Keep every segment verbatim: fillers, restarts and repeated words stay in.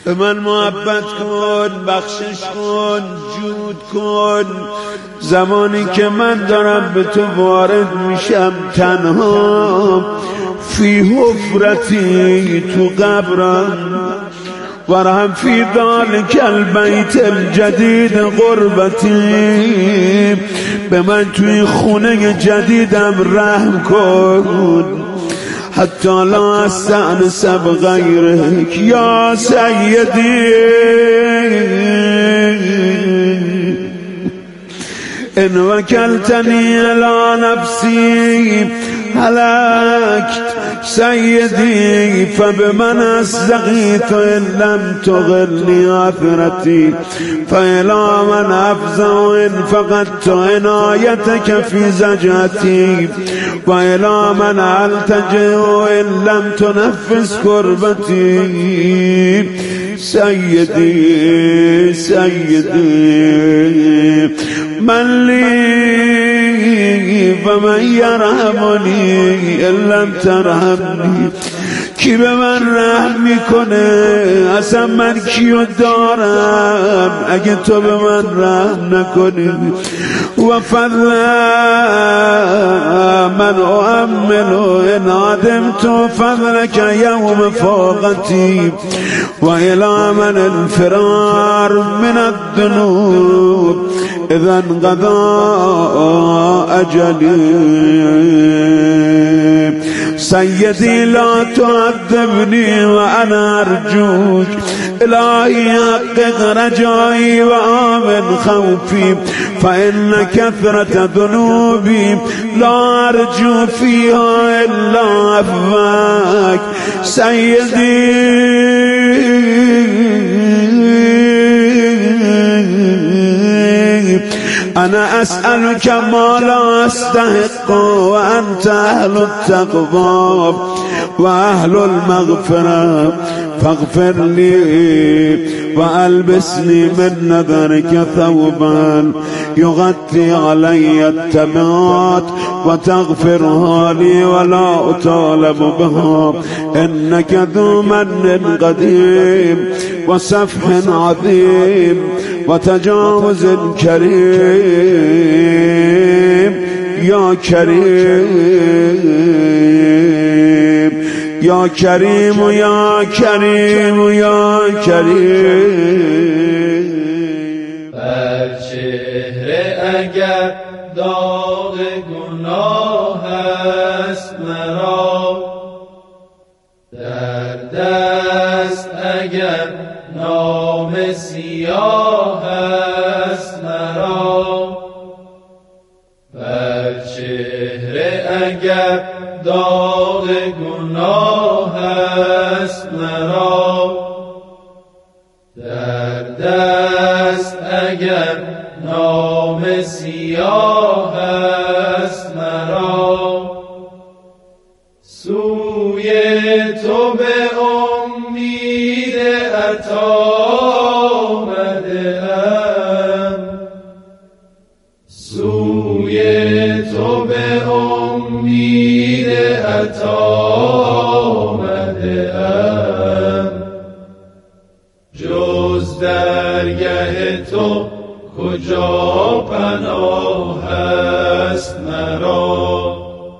به من محبت کن، بخشش کن، جود کن. زمانی که من دارم به تو وارد میشم تنها فی حفرتی تو قبرم، ورحم فی ذلک البیت الجدید غربتی، به من توی خونه جدیدم رحم کن. حتی لا استأنس بغیرک یا سیدی، ان وکلتنی الی نفسی هلکت سیدی، فبمن استغیث ان لم تغلنی آثرتی، فالی من افزع ان فقدت عنایتک فی زجاتی، و الی من التجئ ان لم تنفس کربتی. سیدی سیدی من لی و من یرحمنی ان لم ترحمنی، کی به من رحم میکنه؟ اصلا من کیو دارم اگه تو به من رحم نکنی؟ و فضل من اؤمل ان عدمت فضلک یوم فاقتی، و الی من الفرار من الذنوب اذا انقضى اجلی. سیدی لا تعذبنی و انا ارجوک، الهی حقق رجایی و آمن خوفی، فإن كثرة ذنوبی لا ارجو فیها الا عفوک. سیدی انا اسألك ما لا استحق و انت اهل التقوى و اهل المغفرة، فاغفر لي والبسني من نظرك ثوبا يغطي علي التبعات، وتغفرها لي ولا اطالب بها، انك ذو من قديم وصفح عظيم وتجاوز كريم. یا کریم یا کریم و یا کریم و یا کریم. بر چهره اگر داغ گناه است مرا، در دست اگر نام سیاه است مرا، بر چهره اگر داغ گناه است مرا، در دست اگر نام سیاه است مرا، سوی تو به امید عطا آمده‌ام، سوی تو به امید عطا آمده‌ام، جز درگه تو کجا پناه است مرا،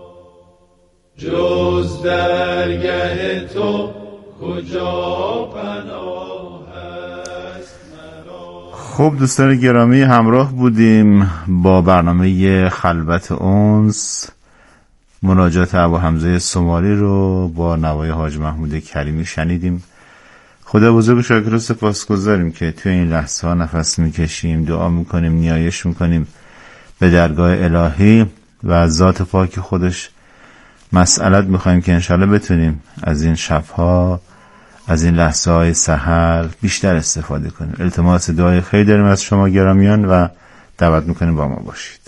جز درگه تو کجا پناه است مرا. خب دوستان گرامی، همراه بودیم با برنامه خلوت انس. مناجات ابو حمزه سماری رو با نوای حاج محمود کریمی شنیدیم. خدا بزرگ شاکر و سپاسگزاریم که توی این لحظه ها نفس میکشیم، دعا میکنیم، نیایش میکنیم به درگاه الهی و از ذات پاک خودش مسئلت میخوایم که انشالله بتونیم از این شبها، از این لحظه های سحر بیشتر استفاده کنیم. التماس دعای خیر داریم از شما گرامیان و دعوت میکنیم با ما باشید.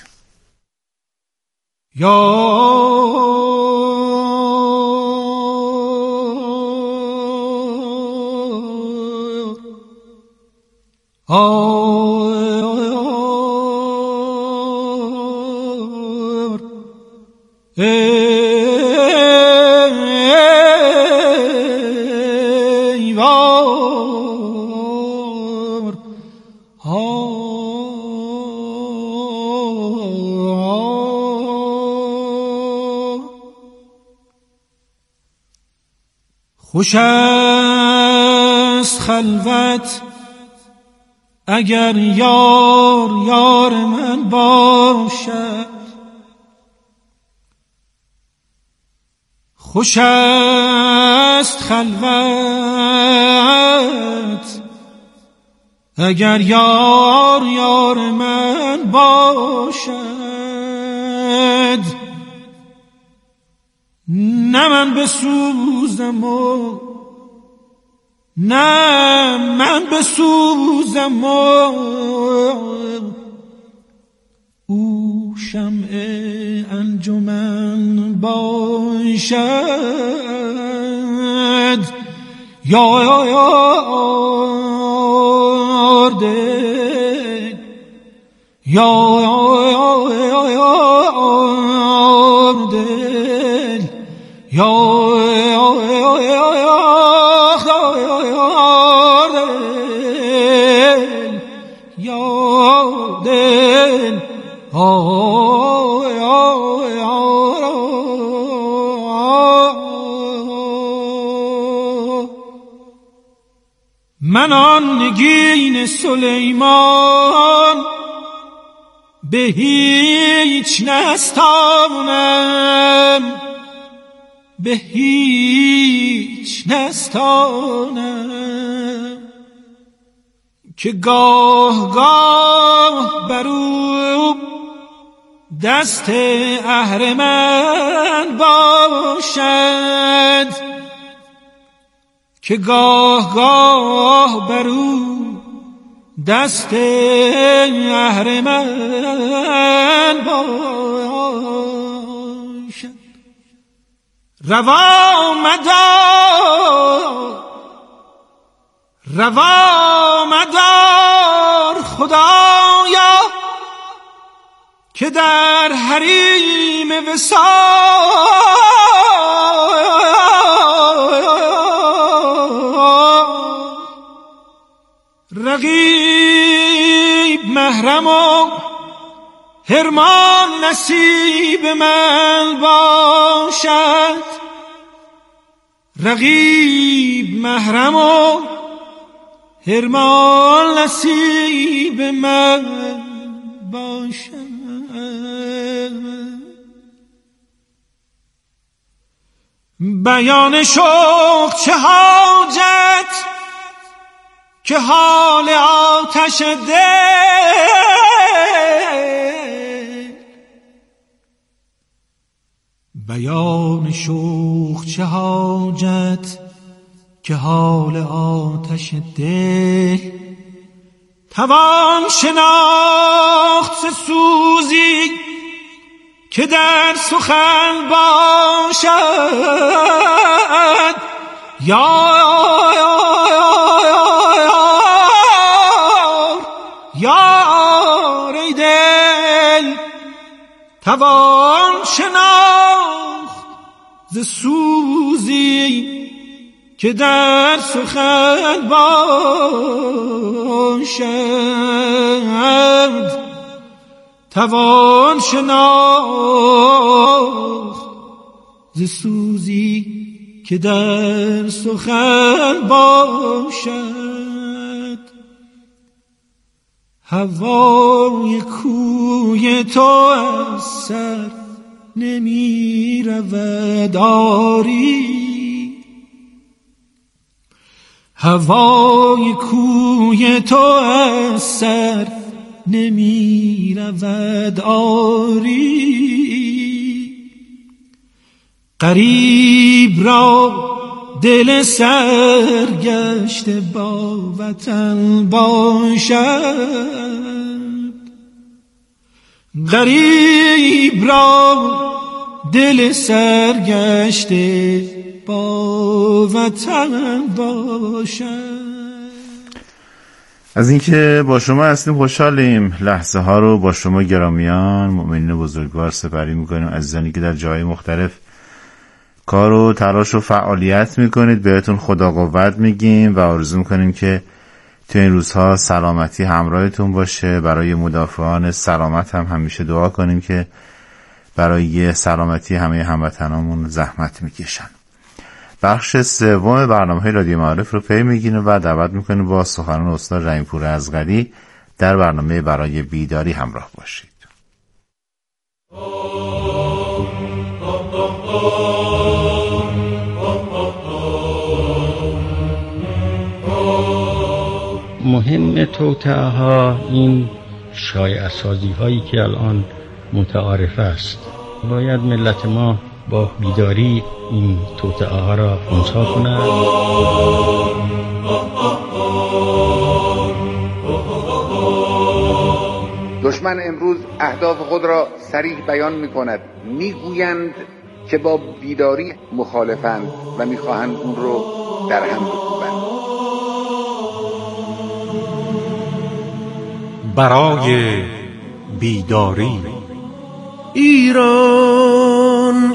یا ای خوش است خلوت اگر یار یار من باشد، خوش است خلوت اگر یار یار من باشد. نه من بسوزم و نه من بسوزم و او شمع انجمن باشد. یا یا یار دل، یا یا یار دل، یا من آن نگین سلیمان به هیچ نستانم، به هیچ نستانم که گاه گاه برو دست اهرمن باشد، که گاه گاه برو دست اهرمن باشد. روا مدار روا مدار خدایا که در حریم وصال رقیب محرم و حرمان نصیب من باشد. رقیب محرم و حرمان نصیب من باشد. بیان شوق چه حاجت که حال آتش دل، بیان شوق چه حاجت که حال آتش دل، توان شناخت سوزی که در سخن باشد. یا یار ای دل توان شناخت ز سوزی که در سخن باشد. توان شناخت ز سوزی که در سخن باشد. هوای کوی تو از سر نمی رود آری، هوای کوی تو از سر نمی رود آری. غریب را دل سرگشته با وطن باشد، غریب را دل سرگشته با وطن باشد. از اینکه با شما هستیم خوشحالیم. لحظه ها رو با شما گرامیان مؤمنین بزرگوار سپری میکنیم. عزیزانی که در جای مختلف کار و تلاش و فعالیت میکنید بهتون خدا قوت میگیم و آرزو میکنیم که تو این روزها سلامتی همراهتون باشه. برای مدافعان سلامت هم همیشه دعا کنیم که برای سلامتی همه هموطنامون زحمت میکشن. بخش سوم برنامه رادیو معارف رو پی میگیریم و دعوت میکنیم با سخنان استاد رحیم‌پور ازغری در برنامه برای بیداری همراه باشید. مهم توطئه ها این شایعه سازی هایی که الان متعارف است. باید ملت ما با بیداری این توطئه ها را خنثی کنند. دشمن امروز اهداف خود را صریح بیان می کند. می گویند که با بیداری مخالفند و می خواهند اون رو در هم بکوبند. برای بیداری ایران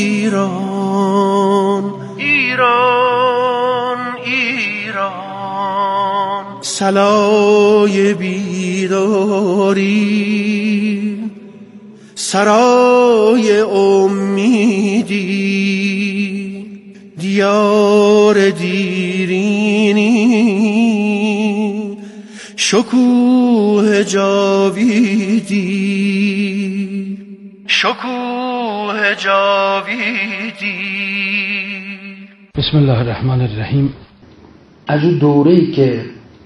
ایران ایران ایران صلای بیداری سرای امیدی دیار دیرینی شکوه جاویدی شکوه جاویدی. بسم الله الرحمن الرحیم. از اون دوره‌ای که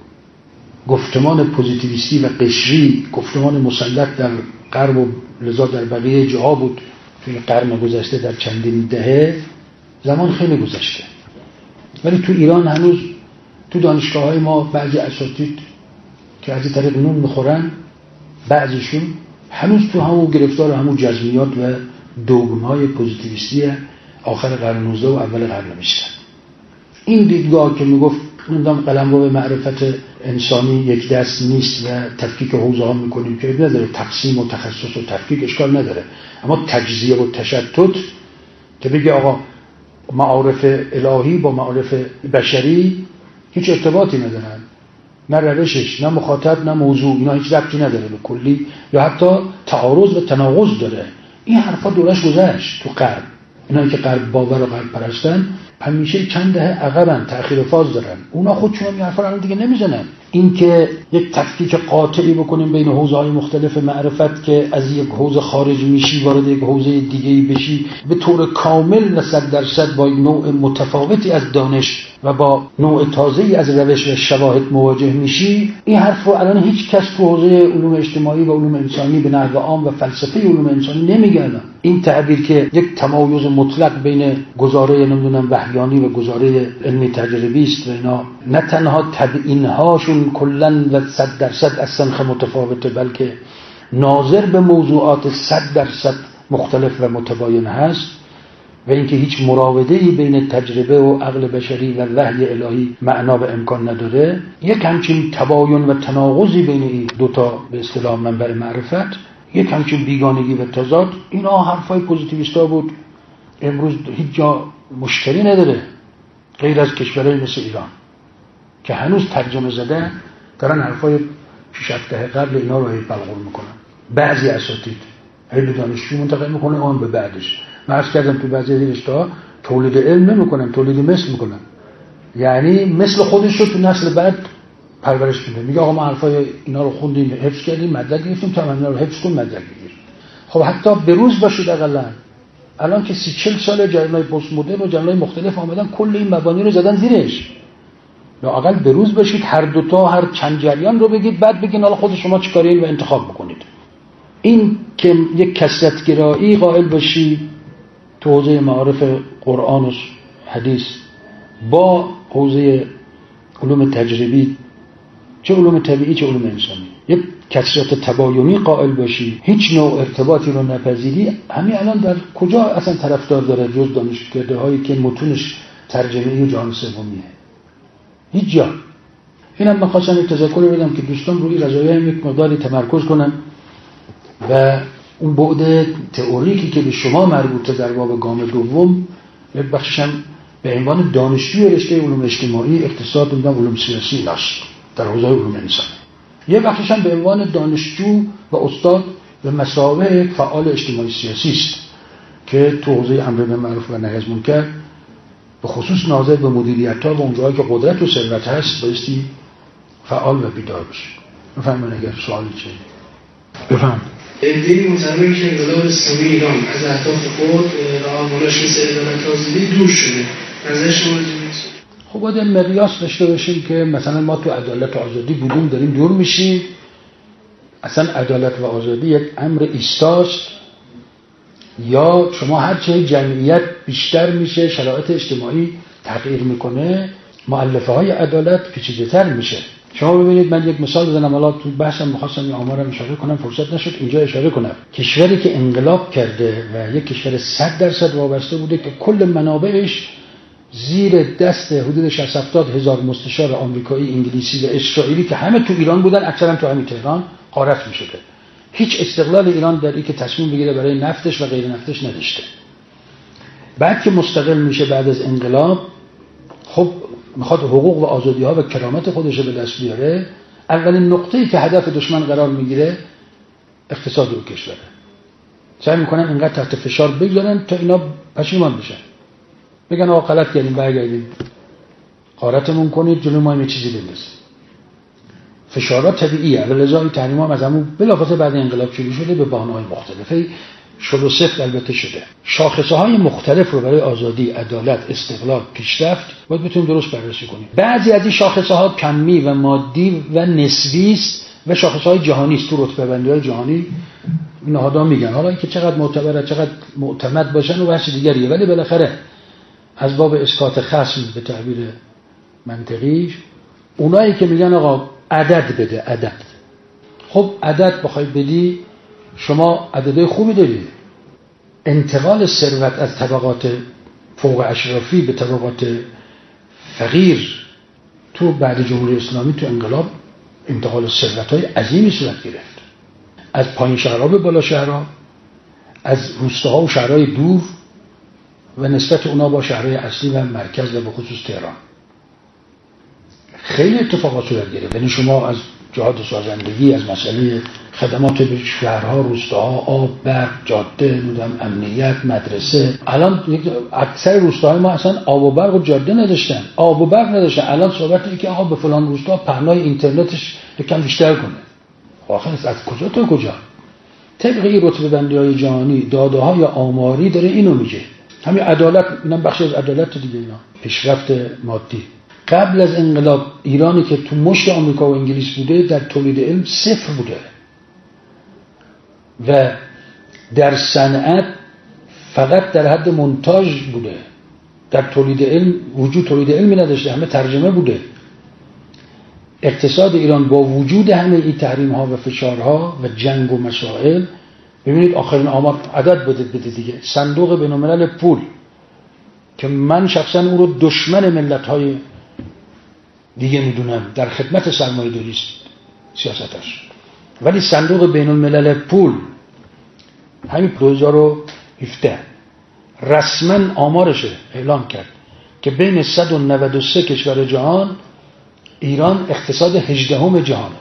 گفتمان پوزیتیویستی و قشری گفتمان مسلط در غرب و لذا در بقیه جاها بود توی قرن گذشته، در چندین دهه زمان خیلی گذشته، ولی تو ایران هنوز تو دانشگاه‌های ما بعضی اساتید که از این طریق نون میخورن، بعضیشون هنوز تو همون گرفتار همون جزمیات و دوگم‌های پوزیتیویستی آخر قرن نوزدهم و اول قرن بیستم. این دیدگاه که میگفت نمیدونم قلمرو معرفت انسانی یک دست نیست و تفکیک حوزه ها میکنیم که نداره، تقسیم و تخصص و تفکیک اشکال نداره، اما تجزیه و تشتت که بگه آقا معارف الهی با معارف بشری هیچ ارتباطی ندارن، نه روشش، نه مخاطب، نه موضوع، اینا هیچ ربطی نداره به کلی، یا حتی تعارض و تناقض داره. این حرفا دورش گذشت تو غرب. اینا که غرب باور و غرب پرستن همیشه چند دهه عقبن، تأخیر فاز دارن. اونا خودشون این حرفا رو دیگه نمیزنن. این که یک تفکیک قاطعی بکنیم بین حوزه‌های مختلف معرفت که از یک حوزه خارج میشی وارد یک حوزه دیگه‌ای بشی به طور کامل و صد درصد با نوع متفاوتی از دانش و با نوع تازه‌ای از روش و شواهد مواجه میشی، این حرف رو الان هیچ کس تو حوزه علوم اجتماعی و علوم انسانی به نحو عام و فلسفه علوم انسانی نمیگه. این تعبیر که یک تمایز مطلق بین گزاره نمیدونم وحیانی و گزاره علمی تجربی است و اینا نه تنها تبیین‌هاشون کلاً و صد درصد از سنخ متفاوته، بلکه ناظر به موضوعات صد درصد مختلف و متباین هست، و اینکه هیچ مراوده‌ای بین تجربه و عقل بشری و وحی الهی معنا و امکان نداره، یک همچین تباین و تناقضی بین این دوتا به اصطلاح منبع معرفت، یک همچین بیگانگی و تضاد، اینا حرفای پوزیتیویستا بود. امروز هیچ جا مشتری نداره غیر از کشورهای مثل ایران که هنوز ترجمه زده دارن حرفای شش هفت دهه قبل اینا رو بلغور میکنن. بعضی اساتید هی به دانشجو منتقل میکنه اون به بعدش. من عرض کردم تو بعضی رشته‌ها تولید علم نمیکنن، تولید مثل میکنن، یعنی مثل خودش رو تو نسل بعد پرورش میده. میگه آقا ما حرفای اینا رو خوندیم، حفظ کردیم، مدرک گرفتیم، تا اینا رو حفظ کنیم، مدرک بگیریم. خب حتی بروز باشید اقلا الان که سی چهل سال جریان‌های پست مدرن و جریان‌های مختلف آمدن کل این مبانی رو زدن زیرش. لااقل بروز باشید، هر دوتا هر چند جریان رو بگید، بعد بگین حالا خود شما چیکارین و انتخاب بکنید. این که یک کثرت‌گرایی قائل باشی تو حوزه معارف قرآن و حدیث با حوزه علوم تجربی، چه علوم طبیعی چه علوم انسانی، یک کثرت تباینی قائل باشی، هیچ نوع ارتباطی رو نپذیری، همین الان در کجا اصلا طرفدار داره جز دانشکده هایی که متونش ترجمه جهان سومیه؟ هیچ جا. اینم من خواستم یک تذکر بدم که دوستان روی قضایای یک مقداری تمرکز کنن و اون بعد تئوریکی که به شما مربوطه در باب گام دوم یک بخشش هم به عنوان دانشجوی رشته علوم اجتماعی، اقتصاد و علوم سیاسی است در حوزه علوم انسانی. یه بخشش هم به عنوان دانشجو و استاد به مثابه فعال اجتماعی سیاسی است که تو حوزه امر بالمعروف و نهی از منکر به خصوص ناظر به مدیریت‌ها و اونجایی که قدرت و ثروت هست بایستی فعال و بیدار بشه. بفهمون اگر سوالی چه بفهم. ایده‌ای معتبر که انقلاب اسلامی ایران از اهداف خود و آمالش مثل عدالت آزادی دور شده. نظر شما چیست؟ خب باید مقیاس داشته باشیم که مثلا ما تو عدالت و آزادی بودیم داریم دور میشیم. اصلا عدالت و آزادی یک امر ایستاست، یا شما هر چه جمعیت بیشتر میشه شرایط اجتماعی تغییر میکنه مؤلفه های عدالت پیچیده‌تر میشه. شما ببینید من یک مثال بزنم، حالا تو بحثم می‌خواستم این آمارم اشاره کنم فرصت نشد اینجا اشاره کنم. کشوری که انقلاب کرده و یک کشور صد درصد وابسته بوده که کل منابعش زیر دست حدود شصت هفتاد هزار مستشار آمریکایی، انگلیسی و اسرائیلی که همه تو ایران بودن، اکثرا تو همین تهران غارت می‌شده. هیچ استقلال ایران در این که تصمیم بگیره برای نفتش و غیر نفتش نداشته. بعد که مستقل میشه بعد از انقلاب، خب میخواد حقوق و آزادی ها و کرامت خودش رو به دست بیاره. اولین نقطه‌ای که هدف دشمن قرار میگیره اقتصاد و کشوره. سعی میکنن اینقدر تحت فشار بگذارن تا اینا پشیمان بشن، بگن آقا غلط کردیم برگردیم غارتمون کنید جلوی ما یه چیزی بندازید. فشارات طبیعیه و لذا این تحریم هم از همون بلافاصله بعد انقلاب شروع شده به بهانه‌های مختلفی شل و سفت البته شده. شاخصه های مختلف رو برای آزادی، عدالت، استقلال، پیشرفت باید بتونیم درست بررسی کنیم. بعضی از این شاخصه ها کمی و مادی و نسبی است و شاخصه های جهانی است. تو رتبه بندی های جهانی نهادها میگن، حالا اینکه چقدر معتبره چقدر معتمد باشن و بحث دیگریه، ولی بالاخره از باب اسقاط خصم به تعبیر منطقی اونایی که میگن آقا عدد بده عدد، خب عدد بخوای بدی شما عددهای خوبی دارید. انتقال ثروت از طبقات فوق اشرافی به طبقات فقیر تو بعد جمهوری اسلامی تو انقلاب انتقال ثروت‌های عظیمی صورت گرفت، از پایین شهرها به بالا شهرها، از روستاها و شهرهای دور و نسبت اونا با شهرهای اصلی و مرکز و به خصوص تهران خیلی اتفاقات صورت گرفت. یعنی شما از جهات سازندگی، از مسئله خدمات به شهرها، روستاها، آب، برق، جاده، نمیدونم امنیت، مدرسه. الان اکثر روستاهای ما اصلا آب و برق و جاده نداشتن، آب و برق نداشتن. الان صحبت اینه که آقا به فلان روستا پهنای اینترنتش یکم بیشتر کنه. آخه از کجا تا کجا؟ طبق این رتبه بندی‌های جهانی، داده‌های آماری داره اینو میگه. همین عدالت، اینم بخشی از عدالت دیگه، اینا پیشرفت مادی. قبل از انقلاب ایرانی که تو مشت آمریکا و انگلیس بوده در تولید علم صفر بوده و در صنعت فقط در حد مونتاژ بوده. در تولید علم وجود تولید علمی نداشته، همه ترجمه بوده. اقتصاد ایران با وجود همه این تحریم ها و فشارها و جنگ و مسائل، ببینید آخرین آمار عدد بده بده دیگه، صندوق بین‌الملل پول که من شخصا اون رو دشمن ملت های دیگه میدونم، در خدمت سرمایه‌داری است سیاستش، ولی صندوق بین الملل پول همین دو هزار و هفده رسما آمارش اعلام کرد که بین صد و نود و سه کشور جهان ایران اقتصاد هجدهم جهانه.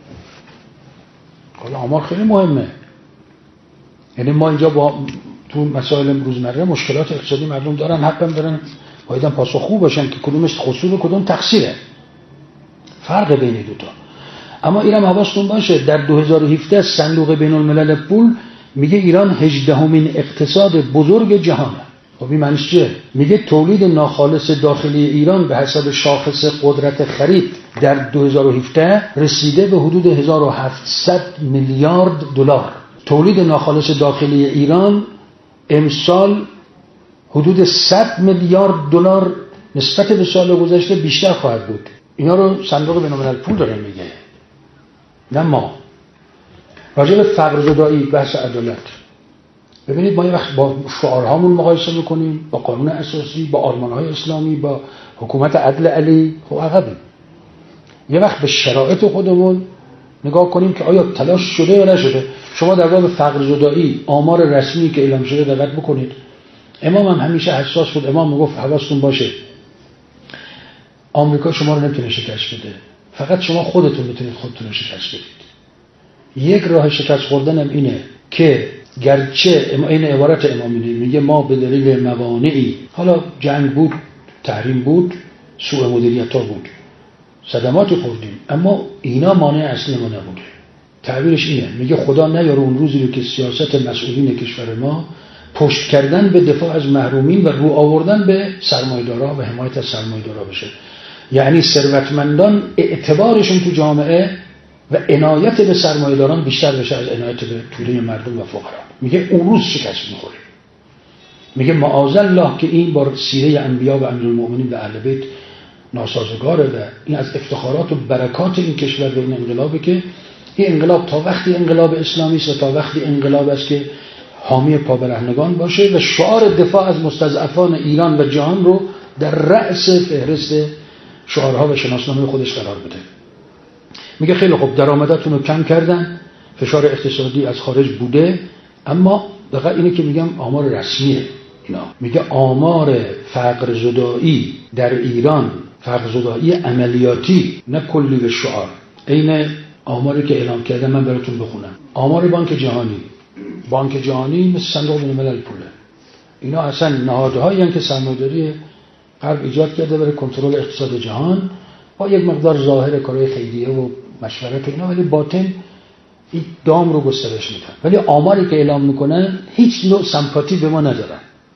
حالا آمار خیلی مهمه. یعنی ما اینجا با تو مسائل روزمره مشکلات اقتصادی مردم دارن، حقا دارن باید پاسخگو باشن که کدومش قصور و کدوم تقصیره. فرق بین دو تا. اما ایران حواستون باشه در دو هزار و هفده صندوق بین الملل پول میگه ایران هجدهمین اقتصاد بزرگ جهانه. خب این معنیش چیه؟ میگه تولید ناخالص داخلی ایران به حساب شاخص قدرت خرید در دو هزار و هفده رسیده به حدود هزار و هفتصد میلیارد دلار. تولید ناخالص داخلی ایران امسال حدود صد میلیارد دلار نسبت به سال گذشته بیشتر خواهد بود. اینا رو صندوق بین‌الملل پول داره میگه، نه ما. راجع به فقر زدایی، بحث عدالت، ببینید ما یه وقت با شعارهامون مقایسه میکنیم، با قانون اساسی، با آرمان‌های اسلامی، با حکومت عدل علی، خب عقبیم. یه وقت به شرایط خودمون نگاه کنیم که آیا تلاش شده یا نشده. شما در باب فقر زدایی آمار رسمی که اعلام شده دقت بکنید. امام هم همیشه حساس بود. امام میگفت حواستون باشه آمریکا شما رو نمیتونه شکست بده، فقط شما خودتون میتونید خودتون رو شکست بدید. یک راه شکست خوردن هم اینه که گرچه این عبارت امام میگه ما به دلیل موانعی، حالا جنگ بود، تحریم بود، سوء مدیریت ها بود، صدمات خوردیم، اما اینا مانع اصلی ما نبوده. تعبیرش اینه، میگه خدا نیاره اون روزی رو که سیاست مسئولین کشور ما پشت کردن به دفاع از محرومین و رو آوردن به سرمایه‌دارا و حمایت از سرمایه‌دارا بشه. یعنی ثروتمندان اعتبارشون تو جامعه و عنایت به سرمایه‌داران بیشتر بشه از عنایت به توده مردم و فقرا. میگه اون روز شکست میخوره. میگه معاذالله که این بار سیره انبیا و امیرالمؤمنین و اهل بیت ناسازگاره و این از افتخارات و برکات این کشور و این انقلابه که این انقلاب تا وقتی انقلاب اسلامی است و تا وقتی انقلاب است که حامی پابرهنگان باشه و شعار دفاع از مستضعفان ایران و جهان رو در رأس فهرست شعارها و شناسنامه خودش قرار بده. میگه خیلی خوب، درآمداتون رو کم کردن، فشار اقتصادی از خارج بوده، اما دقیقا اینه که میگم آمار رسمیه اینا. میگه آمار فقر زدایی در ایران، فقر زدایی عملیاتی نه کلی به شعار، عین آماری که اعلام کرده من براتون بخونم. آمار بانک جهانی، بانک جهانی مثل صندوق بین‌الملل پوله، اینا اصلا نهادهایی هستند که سرمایه‌داری غرب ایجاد کرده برای کنترل اقتصاد جهان با یک مقدار ظاهر کارهای خیریه و مشورت اینا، ولی باطن این دام رو گسترش میدن. ولی آماری که اعلام میکنن هیچ نوع سمپاتی به ما ندارن.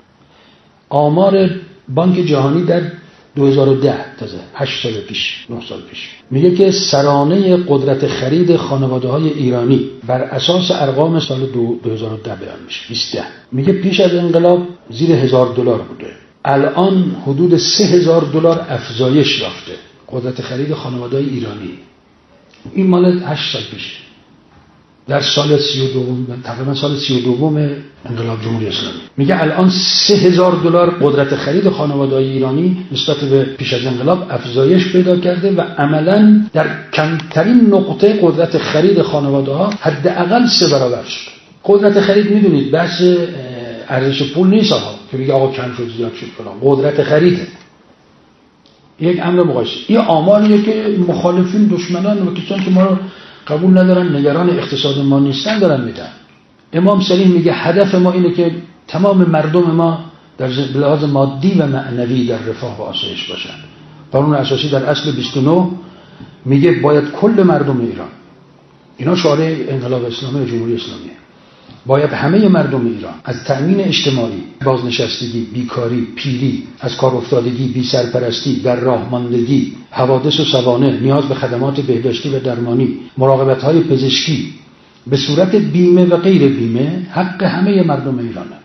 آمار بانک جهانی در دو هزار و ده، تازه هشت سال پیش، نه سال پیش، میگه که سرانه قدرت خرید خانواده‌های ایرانی بر اساس ارقام سال دو هزار و ده بیان میشه، بیست ده. میگه پیش از انقلاب زیر هزار دلار بوده، الان حدود سه هزار دلار افزایش یافته قدرت خرید خانواده‌های ایرانی. این مال هشت سال پیش، در سال سی و دوم، تقریبا سال سی و دوم انقلاب جمهوری اسلامی. میگه الان سه هزار دلار قدرت خرید خانواده‌های ایرانی نسبت به پیش از انقلاب افزایش پیدا کرده و عملاً در کمترین نقطه قدرت خرید خانواده‌ها حداقل سه برابر شد. قدرت خرید میدونید بحث ارزش پول نیست ها که بگه آقا کم شد زیاد شد فلان، قدرت خریده. یک امر مقایسه. این آماریه که مخالفین، دشمنان و کسانی که ما رو قبول ندارن، نگران اقتصاد ما نیستن دارن میدن. امام صلیح میگه هدف ما اینه که تمام مردم ما در لحاظ مادی و معنوی در رفاه و آسایش باشن. قانون اساسی در اصل بیست و نه میگه باید کل مردم ایران، اینا شعار انقلاب اسلامی و جمهوری اسلامیه، باید همه مردم ایران از تأمین اجتماعی، بازنشستگی، بیکاری، پیری، از کار افتادگی، بی سرپرستی، در راه ماندگی، حوادث و سوانح، نیاز به خدمات بهداشتی و درمانی، مراقبت‌های پزشکی به صورت بیمه و غیر بیمه حق همه مردم ایرانه.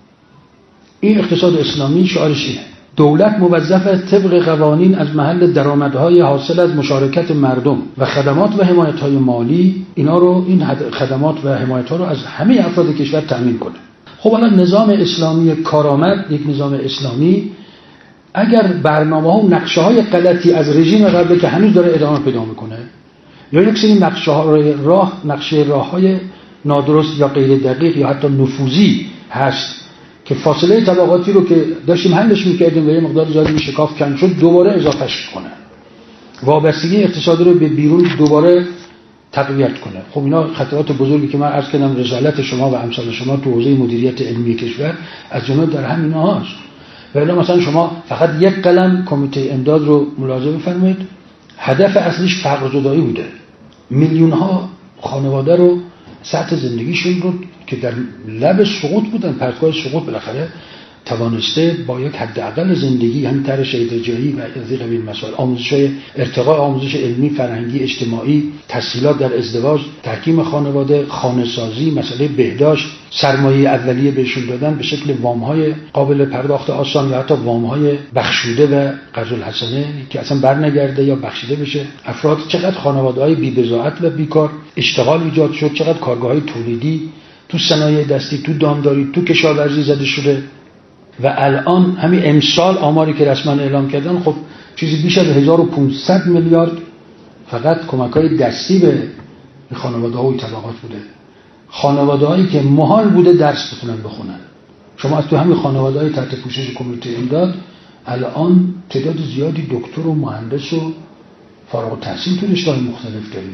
این اقتصاد اسلامی شعارش اینه. دولت موظف است طبق قوانین از محل درآمدهای حاصل از مشارکت مردم و خدمات و حمایت‌های مالی اینا رو، این خدمات و حمایت‌ها رو از همه افراد کشور تأمین کنه. خب الان نظام اسلامی کارآمد، یک نظام اسلامی اگر برنامه‌ها و نقشه‌های غلطی از رژیم قبل که هنوز داره ادامه پیدا می‌کنه یا یک سری نقشه‌های راه، نقشه راه‌های نادرست یا غیر دقیق یا حتی نفوذی هست که فاصله طبقاتی رو که داشتیم حلش می‌کردیم و یه مقدار زیادی شکاف کم شد دوباره اضافهش کنه، وابستگی اقتصادی رو به بیرون دوباره تقویت کنه. خب اینا خطرات بزرگی که من عرض کردم رسالت شما و امثال شما تو حوزه مدیریت علمی کشور از جمله در همین هاست. ولی مثلا شما فقط یک قلم کمیته امداد رو ملاحظه بفرمایید، هدف اصلیش فقر زدایی بوده. میلیون ها خانواده رو سطح زندگیشون رو که در لب سقوط بودن، پرتگاه سقوط، بالاخره توانسته با یک حداقل زندگی، همین طرح شهید جایی و از این قبیل مسائل، آموزش ارتقاء آموزش علمی، فرهنگی، اجتماعی، تسهیلات در ازدواج، تحکیم خانواده، خانه سازی، مسئله بهداشت، سرمایه اولیه بهشون دادن به شکل وام‌های قابل پرداخت آسان یا حتی وام‌های بخشوده و قرض الحسنه که اصلا برنگرده یا بخشیده بشه. افراد چقدر خانواده‌های بی‌بضاعت و بیکار، اشتغال ایجاد شد، چقدر کارگاه‌های تولیدی تو صنایع دستی، تو دامداری، تو کشاورزی زده شده. و الان همین امسال آماری که رسما اعلام کردن، خب چیزی بیش از هزار و پانصد میلیارد فقط کمک‌های دستی به خانواده‌ها و طبقات بوده. خانواده‌هایی که محال بوده درس بتونن بخونن. شما از تو همین خانواده‌های تحت پوشش کمیته امداد الان تعداد زیادی دکتر و مهندس و فارغ التحصیل تو رشته‌های مختلف داریم.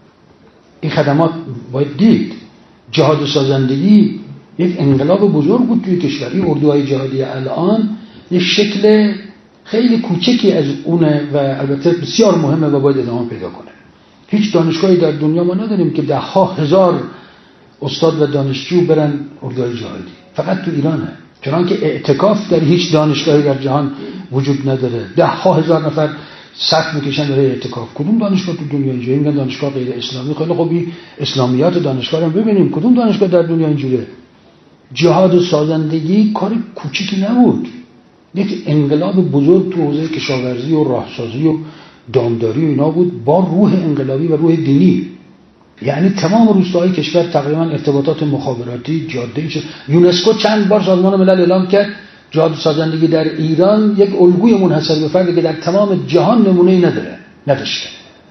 این خدمات باید دید. جهاد سازندگی یک انقلاب بزرگ بود توی کشور. این اردوهای جهادی الان یک شکل خیلی کوچکی از اونه و البته بسیار مهمه و باید ادامه پیدا کنه. هیچ دانشگاهی در دنیا ما نداریم که ده ها هزار استاد و دانشجو برن اردوهای جهادی. فقط تو ایرانه. چنانکه اعتکاف در هیچ دانشگاهی در جهان وجود نداره. ده ها هزار نفر صف میکشن برای اعتکاف. کدوم دانشگاه تو دنیا اینجوریه؟ میگن دانشگاه غیر اسلامی. خیلی خوبی اسلامیات دانشگاه رو ببینیم. کدوم دانشگاه در دنیا اینجوریه؟ جهاد و سازندگی کار کوچیکی نبود. یک انقلاب بزرگ تو حوزه کشاورزی و راهسازی و دامداری و اینا بود با روح انقلابی و روح دینی. یعنی تمام روستاهای کشور تقریبا ارتباطات مخابراتی جاده شد. یونسکو چند بار سازمان ملل اعلام کرد جهاد سازندگی در ایران یک الگوی منحصر به فرده که در تمام جهان نمونه‌ای نداره نداشته.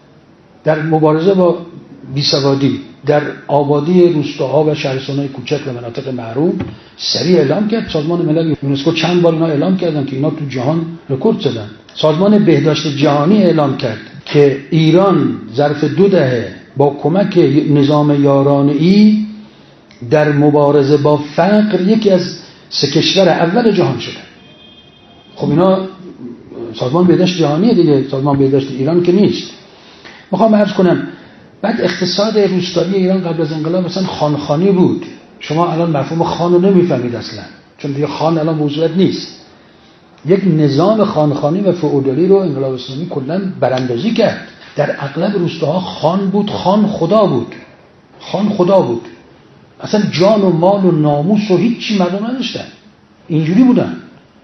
در مبارزه با بیسوادی در آبادی روستاها و شهرستان‌های کوچک و مناطق محروم سریع اعلام کرد. سازمان ملل یونسکو چند بار اینا اعلام کردن که اینا تو جهان رکورد زدن. سازمان بهداشت جهانی اعلام کرد که ایران ظرف دو دهه با کمک نظام یارانه‌ای در مبارزه با فقر یکی از سه کشور اول جهان شده. خب اینا سازمان بهداشت جهانی دیگه، سازمان بهداشت ایران که نیست. میخوام عرض کنم بعد اقتصاد روستایی ایران قبل از انقلاب مثلا خانخانی بود. شما الان مفهوم خان رو نمیفهمید اصلا، چون دیگه خان الان موضوعیت نیست. یک نظام خانخانی و فئودالی رو انقلاب اسلامی کلا براندازی کرد. در اغلب روستاها خان بود، خان خدا بود، خان خدا بود. اصلا جان و مال و ناموس و هیچی مردم نداشتن. اینجوری بودن.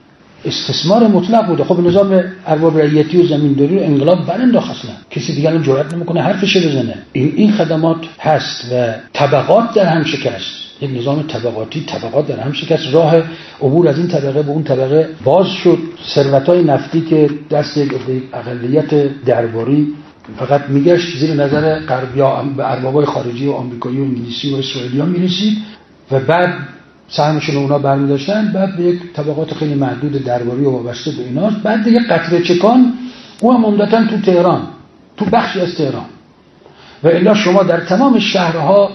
استثمار مطلق بوده. خب نظام ارباب رعیتی و زمینداری رو انقلاب برانداخت اصلا. کسی دیگه الان جرئت نمیکنه حرفش بزنه. این این خدمات هست و طبقات در هم شکست. یک نظام طبقاتی، طبقات در هم شکست. راه عبور از این طبقه به اون طبقه باز شد. ثروت‌های نفتی که دست یک اقلیت درباری فقط میگشت زیر نظر غربی‌ها به اربابای خارجی و آمریکایی و انگلیسی و اسرائیلی‌ها میرسید و بعد سهمشون رو اونا برمی‌داشتن. بعد به یک طبقات خیلی محدود درباری و وابسته به اینا. بعد به یک قطره چکان او هم عمدتاً تو تهران، تو بخشی از تهران. و الا شما در تمام شهرها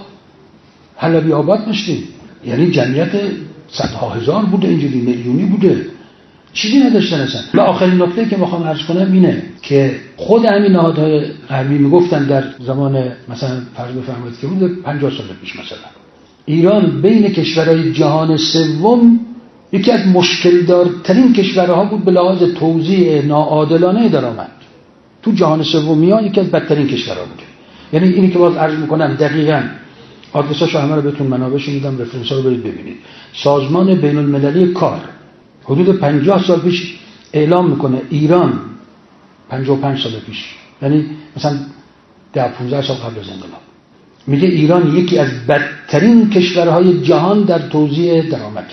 حلبی آباد داشتید. یعنی جمعیت صدها هزار بوده، اینجوری میلیونی بوده. چیزی نداشتن اصلا. و آخرین نکته که میخوام عرض کنم اینه که خود همین نهادهای غربی میگفتن در زمان مثلا فرض بفرمایید که بود پنجاه سال پیش مثلا ایران بین کشورهای جهان سوم یکی از مشکل دارترین کشورها بود به لحاظ توزیع ناعادلانه درآمد. تو جهان سومیا یکی از بدترین کشورها بود. یعنی اینی که باز عرض میکنم دقیقاً آدرساشو همه رو بهتون منابعش میدم، رفرنس‌ها رو برید ببینید. سازمان بین المللی کار حدود پنجاه سال پیش اعلام میکنه ایران پنجاه و پنج سال پیش، یعنی مثلا ده پانزده سال قبل از انقلاب، میگه ایران یکی از بدترین کشورهای جهان در توزیع درآمد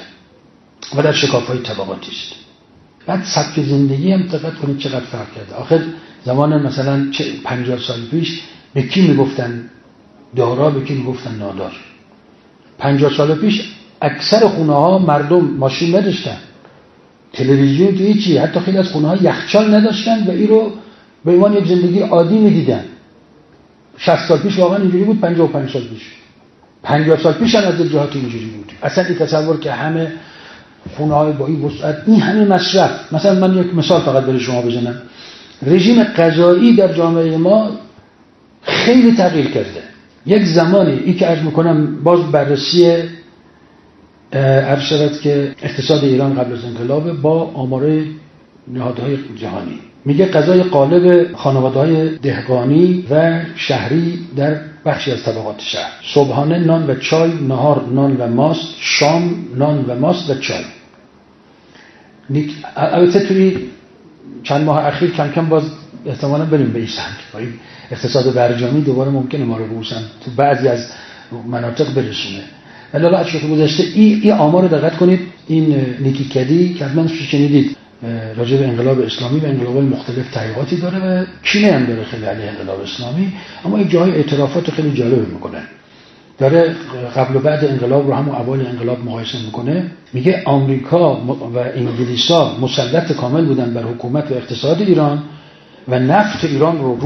و در شکاف‌های طبقاتی است. بعد سبک زندگی هم دقت کنید چقدر فرق کرده. آخر زمان مثلا پنجاه سال پیش به کی میگفتن دارا، به کی میگفتن نادار. پنجاه سال پیش اکثر خونه‌ها مردم ماشین نداشتن، تلویزیون تو هیچی، حتی خیلی از خونه‌ها یخچال نداشتن و این رو به عنوان یک زندگی عادی می‌دیدن. شصت سال پیش واقعا اینجوری بود، پنجاه و پنج سال پیش. پنجاه سال پیش هم از جهات اینجوری بود. اصلا این تصور که همه خونه‌های با این وسعت این همه مصرف. مثلا من یک مثال فقط برای شما بزنم. رژیم غذایی در جامعه ما خیلی تغییر کرده. یک زمانی این که عرض می‌کنم باز بررسی عرض شود که اقتصاد ایران قبل از انقلاب با آمار نهادهای جهانی میگه غذای غالب خانواده‌های دهقانی و شهری در بخشی از طبقات شهر صبحانه نان و چای، نهار نان و ماست، شام نان و ماست و چای. البته توی چند ماه اخیر کم کم باز احتمالاً بریم به این سمت با این اقتصاد برجامی دوباره ممکنه ما رو بوسن تو بعضی از مناطق برسونه. علاوه بر شکل گذشته این ای آمار رو دقت کنید. این نیکی کدی که حتما شنیدید راجع به انقلاب اسلامی و انقلاب‌های مختلف تحقیقاتی داره و کینه هم داره خیلی علیه انقلاب اسلامی، اما این جای اعترافات خیلی جالب میکنه. داره قبل و بعد انقلاب رو هم اوایل انقلاب مقایسه میکنه. میگه آمریکا و انگلیس‌ها مسلط کامل بودن بر حکومت و اقتصاد ایران و نفت ایران رو